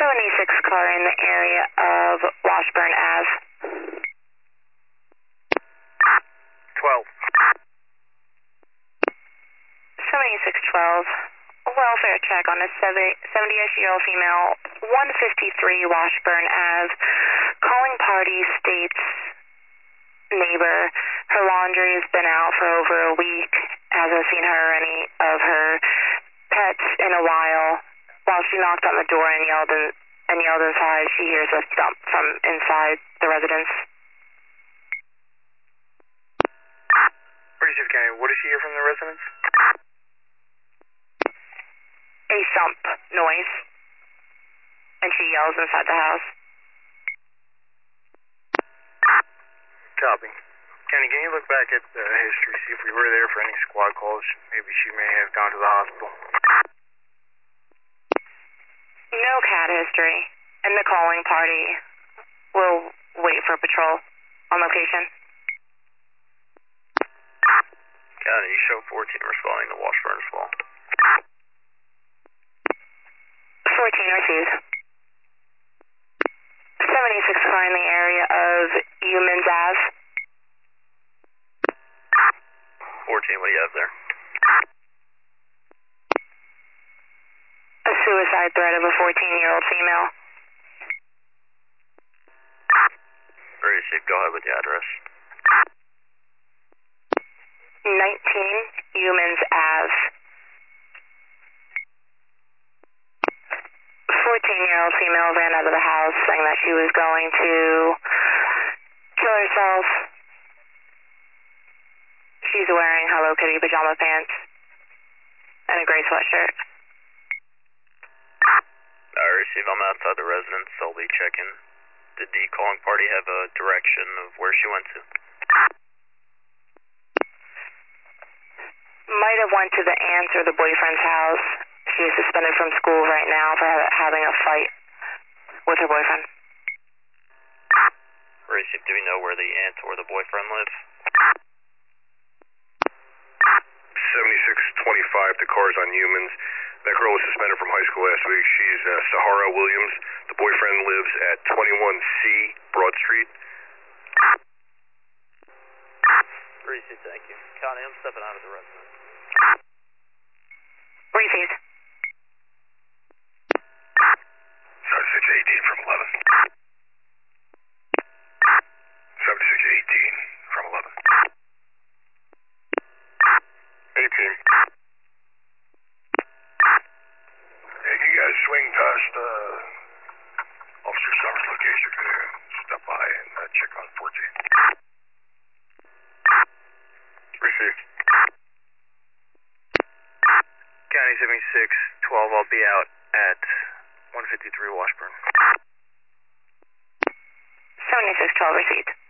76 car in the area of Washburn Ave. 12. 7612. Welfare check on a 70-ish-year-old female, 153 Washburn Ave. Calling party states neighbor. Her laundry has been out for over a week. Hasn't seen her or any of her pets in a while. While she knocked on the door and yelled inside, she hears a thump from inside the residence. 36 County, what does she hear from the residents? A thump noise. And she yells inside the house. Copy. Kenny, can you look back at the history, see if we were there for any squad calls? Maybe she may have gone to the hospital. No cat history, and the calling party will wait for patrol on location. County, you show 14 responding to Washburn as well. 14 received. 76 car in the area of Humans Ave. 14, what do you have there? A suicide threat of a 14-year-old female. Very safe, go ahead with the address. 19 Humans Ave. 14-year-old female ran out of the house saying that she was going to kill herself. She's wearing Hello Kitty pajama pants and a gray sweatshirt. I receive, I'm outside the residence, I'll be checking. Did the calling party have a direction of where she went to? Might have went to the aunt's or the boyfriend's house. She is suspended from school right now for having a fight with her boyfriend. Receive, do we know where the aunt or the boyfriend live? 7625, the car's on Humans. That girl was suspended from high school last week. She's Sahara Williams. The boyfriend lives at 21C Broad Street. Receive, thank you. Connie, I'm stepping out of the residence. Received. 7618 from 11. 7618 from 11. 18. Hey, you guys swing past Officer Summers' location there. Step by and check on 14. Received. County 7612, I'll be out at 153 Washburn. 7612 received.